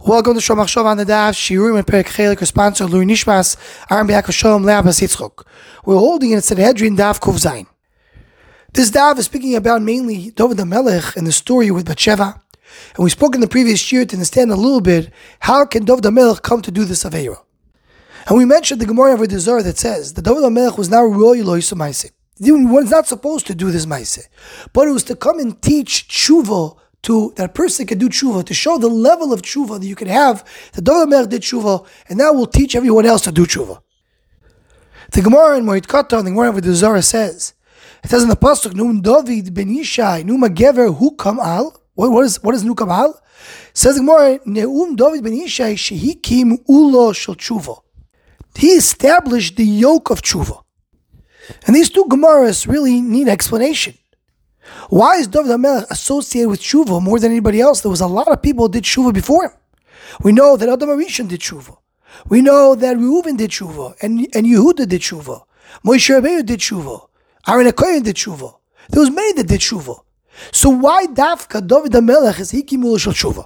Welcome to Shom Achshava on the Daf, Shiurim and Perek Chelik, sponsor Lui Nishmas, Aram B'Yakov Shalom, Le'Abbas Yitzchok. We're holding in Sanhedrin Daf Kuf Zayin. This Daf is speaking about mainly David HaMelech and the story with Bathsheba. And we spoke in the previous year to understand a little bit how can David HaMelech come to do this Aveira. And we mentioned the Gemara of the Zohar that says that David HaMelech was not Roy Loisu Maaseh. He was not supposed to do this Maaseh, but it was to come and teach tshuva to that person could do tshuva, to show the level of tshuva that you can have. The David HaMelech did tshuva, and now we'll teach everyone else to do tshuva. The Gemara in Moed Katan, the Gemara of the Zohar says, it says in the pasuk, "Num David ben Yishai, num Gever hukam al." What is nukam al? Says the Gemara, "Neum David ben Yishai shehikim ulo shel tshuva." He established the yoke of tshuva, and these two Gemaras really need explanation. Why is David HaMelech associated with tshuva more than anybody else? There was a lot of people who did tshuva before him. We know that Adam HaRishon did tshuva. We know that Reuven did tshuva, and Yehuda did tshuva. Moshe Rabbeinu did tshuva. Aaron HaKohen did tshuva. There was many that did tshuva. So why Dafka David HaMelech is hikimul shel tshuva?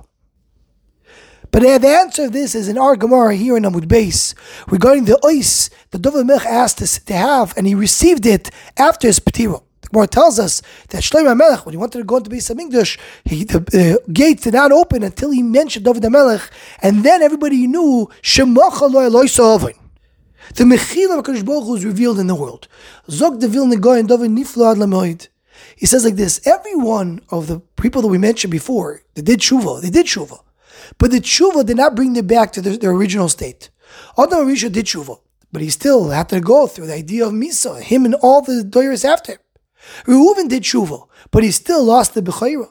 But the answer of this is in our Gemara here in Amud Beis regarding the ois that David HaMelech asked us to have, and he received it after his petiro. The Gemara tells us that Shlomo HaMelech, when he wanted to go into Beis HaMikdash, the gates did not open until he mentioned David HaMelech, and then everybody knew Shemacha lo Eloi Sa'avin. The Mechila of HaKadosh Baruch Hu is revealed in the world. Zog de Vilna Goy and David Niflo ad Lamoid. He says like this: every one of the people that we mentioned before, they did tshuva, but the tshuva did not bring them back to their original state. Adam HaRishon did tshuva, but he still had to go through the idea of Misa, him and all the doyers after him. Reuven did tshuva, but he still lost the Bechayra.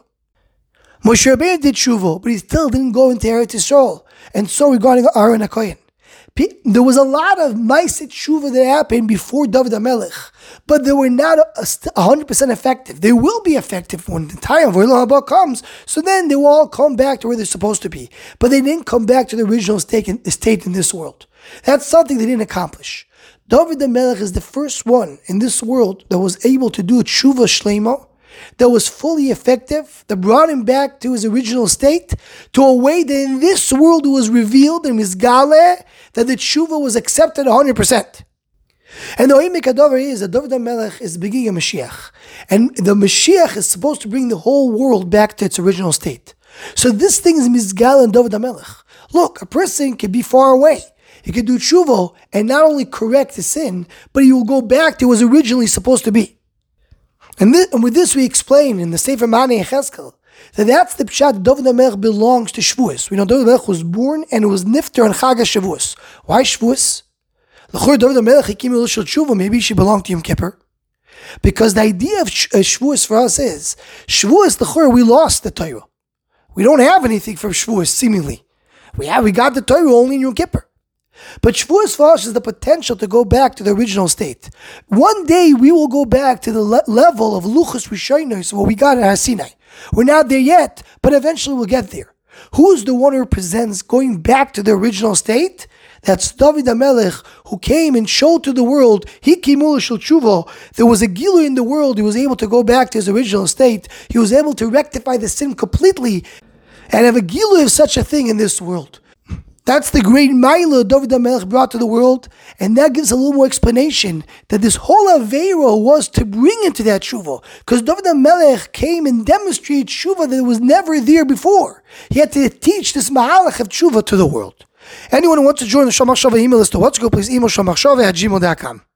Moshe Rabbeinu did tshuva, but he still didn't go into Eretz Yisrael. And so regarding Aaron HaKohen, there was a lot of Ma'aseh tshuva that happened before David HaMelech, but they were not 100% effective. They will be effective when the time of Olam Haba comes, so then they will all come back to where they're supposed to be. But they didn't come back to the original state in this world. That's something they didn't accomplish. David HaMelech is the first one in this world that was able to do tshuva shlema, that was fully effective, that brought him back to his original state, to a way that in this world it was revealed in Mizgale that the tshuva was accepted 100%. And the Oimik Adavar is that David HaMelech is beginning a Mashiach. And the Mashiach is supposed to bring the whole world back to its original state. So this thing is Mizgale and David HaMelech. Look, a person can be far away. He can do tshuva and not only correct his sin, but he will go back to what was originally supposed to be. And with this we explain in the Sefer Ma'anei Yechezkel that that's the pshat. David HaMelech belongs to Shavuos. We know David HaMelech was born and it was nifter on Chag HaShavuos. Why Shavuos? L'chor David HaMelech hikimul shel tshuva, maybe she belonged to Yom Kippur. Because the idea of Shavuos for us is, Shavuos, l'chor, we lost the Torah. We don't have anything from Shavuos, seemingly. We got the Torah only in Yom Kippur. But Shavuos for us is the potential to go back to the original state. One day we will go back to the level of Luchos Rishonos, what we got at Har Sinai. We're not there yet, but eventually we'll get there. Who's the one who represents going back to the original state? That's David HaMelech, who came and showed to the world, Hikimul shel tshuva, there was a Gilu in the world. He was able to go back to his original state. He was able to rectify the sin completely and have a Gilu of such a thing in this world. That's the great Maila David HaMelech brought to the world, and that gives a little more explanation that this whole Aveira was to bring into that tshuva, because David HaMelech came and demonstrated tshuva that was never there before. He had to teach this Mahalach of tshuva to the world. Anyone who wants to join the Shom Achshava email list to what's go, please email shomachshava@gmail.com.